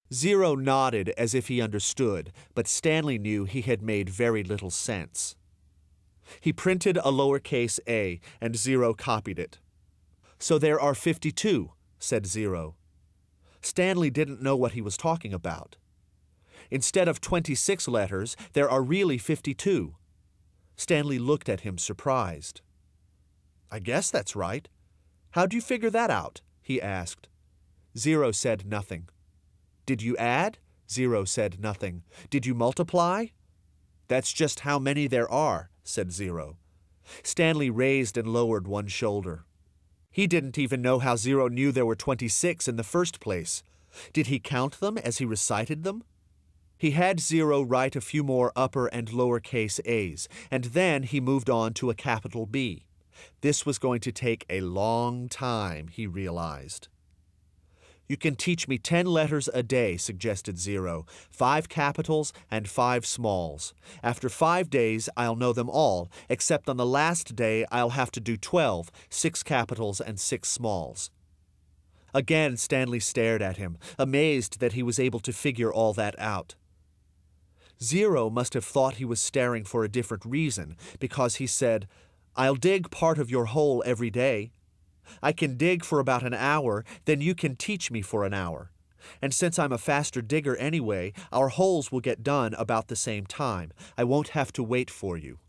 Zero nodded as if he understood, but Stanley knew he had made very little sense. He printed a lowercase a, and Zero copied it. "So there are 52, said Zero. Stanley didn't know what he was talking about. Instead of 26 letters, there are really 52. Stanley looked at him surprised. "I guess that's right. How'd you figure that out?" he asked. Zero said nothing. "Did you add?" Zero said nothing. "Did you multiply?" "That's just how many there are," said Zero. Stanley raised and lowered one shoulder. He didn't even know how Zero knew there were 26 in the first place. Did he count them as he recited them? He had Zero write a few more upper and lower case a's, and then he moved on to a capital B. This was going to take a long time, he realized. "You can teach me 10 letters a day," suggested Zero, 5 capitals and 5 smalls. "After 5 days, I'll know them all, except on the last day I'll have to do 12, 6 capitals and 6 smalls." Again, Stanley stared at him, amazed that he was able to figure all that out. Zero must have thought he was staring for a different reason, because he said, "I'll dig part of your hole every day. I can dig for about an hour, then you can teach me for an hour. And since I'm a faster digger anyway, our holes will get done about the same time. I won't have to wait for you."